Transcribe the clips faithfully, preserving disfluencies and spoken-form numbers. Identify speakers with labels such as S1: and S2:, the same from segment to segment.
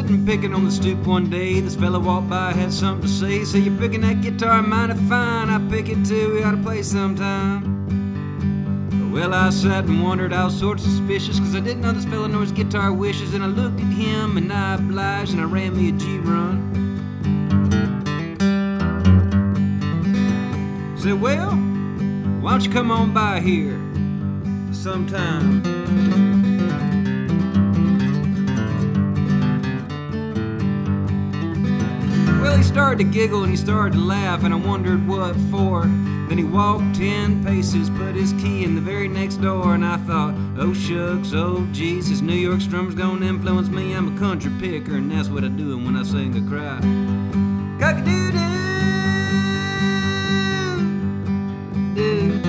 S1: sitting picking on the stoop one day. This fella walked by, had something to say. Say, you're picking that guitar mighty fine. I pick it too, we ought to play sometime. Well, I sat and wondered, I was sort of suspicious, cause I didn't know this fella knew his guitar wishes. And I looked at him and I obliged and I ran me a G-run. Said, well, why don't you come on by here sometime? Well, he started to giggle and he started to laugh, and I wondered what for. Then he walked ten paces, put his key in the very next door, and I thought, oh shucks, oh geez, this New York strummer's gonna influence me. I'm a country picker, and that's what I do when I sing a cry. Cock-a-doo-doo, doo.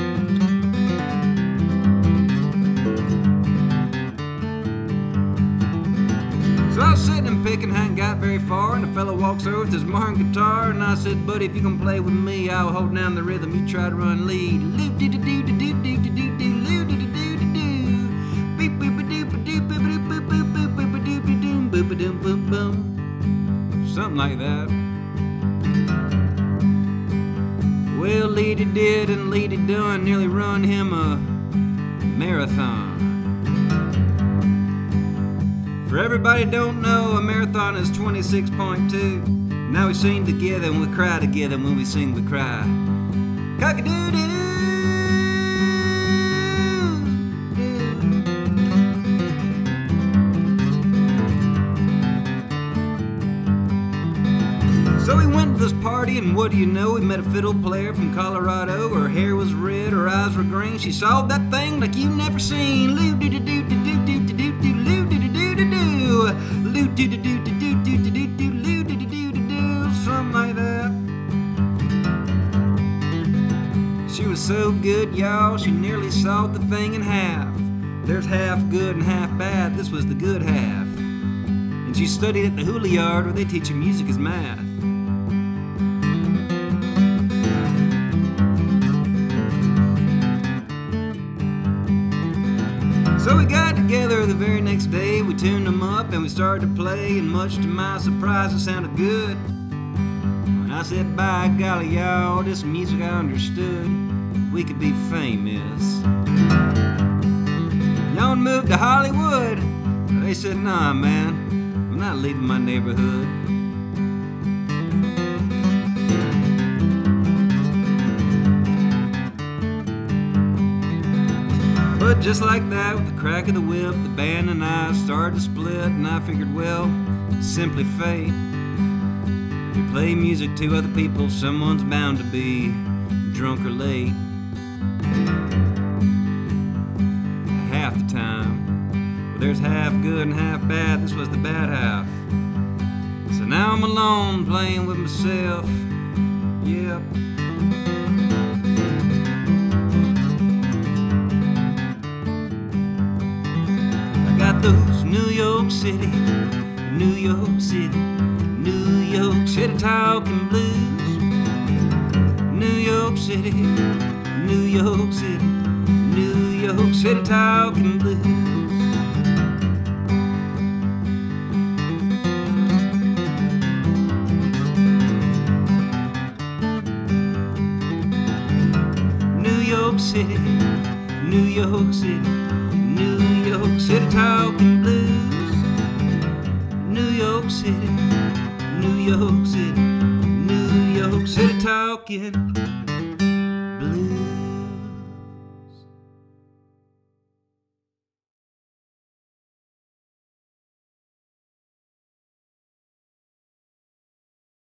S1: So I was sitting and picking, hadn't got very far, and a fella walks over with his martin guitar, and I said, buddy, if you can play with me, I'll hold down the rhythm, you try to run lead. Loop doo doo doo doo doo doo doo doo doo doo doo doo doo doo. Beep boop a doop a doop boop a doop boop boop boop boop a doop a doom boop a doom boop boom. Something like that. Well, Leady did and Leady done, nearly run him a marathon. For everybody don't know, a marathon is twenty-six point two. Now we sing together and we cry together when we sing the cry. Cock-a-doo-doo. So we went to this party, and what do you know? We met a fiddle player from Colorado. Her hair was red, her eyes were green. She sawed that thing like you've never seen. Loo doo doo doo doo doo doo doo doo loo doo doo doo doo doo. Loo doo doo doo doo doo doo doo doo loo doo doo doo doo doo. Something like that. She was so good, y'all, she nearly sawed the thing in half. There's half good and half bad. This was the good half. And she studied at the Juilliard, where they teach you music as math. So we got together the very next day, we tuned them up and we started to play, and much to my surprise it sounded good. And I said, by golly, y'all, this music I understood, we could be famous. Y'all moved to Hollywood? They said, nah, man, I'm not leaving my neighborhood. But just like that, with the crack of the whip, the band and I started to split, and I figured, well, it's simply fate. If you play music to other people, someone's bound to be drunk or late. Half the time, well, there's half good and half bad. This was the bad half. So now I'm alone, playing with myself. Yep. Those New York City, New York City, New York City talking blues. New York City, New York City, New York City talking blues. New York City, New York City, New York City talking blues. New York City, New York City, New York City talking.